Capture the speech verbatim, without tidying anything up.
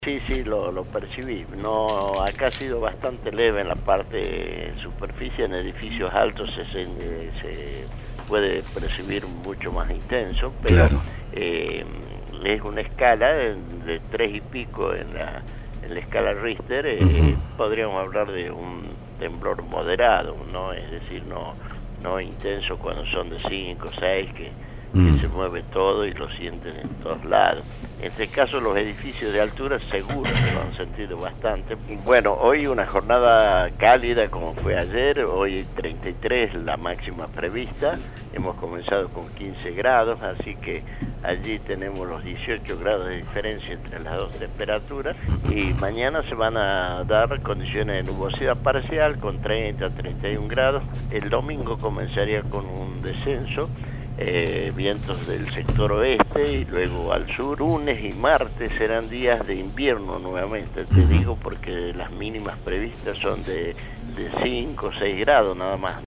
Sí, sí, lo, lo percibí. No, acá ha sido bastante leve en la parte en superficie, en edificios altos se, se, se puede percibir mucho más intenso, pero Claro. eh, es una escala de, de tres y pico en la, en la escala Richter, eh, Uh-huh. podríamos hablar de un temblor moderado, ¿no? Es decir, no, no intenso cuando son de cinco o seis que... Mm. que se mueve todo y lo sienten en todos lados. En este caso los edificios de altura seguro que lo han sentido bastante. Bueno, hoy una jornada cálida como fue ayer, hoy treinta y tres la máxima prevista, hemos comenzado con quince grados, así que allí tenemos los dieciocho grados de diferencia entre las dos temperaturas y mañana se van a dar condiciones de nubosidad parcial con treinta a treinta y un grados. El domingo comenzaría con un descenso, Eh, vientos del sector oeste y luego al sur. Lunes y martes serán días de invierno nuevamente, te digo, porque las mínimas previstas son de, de cinco o seis grados nada más.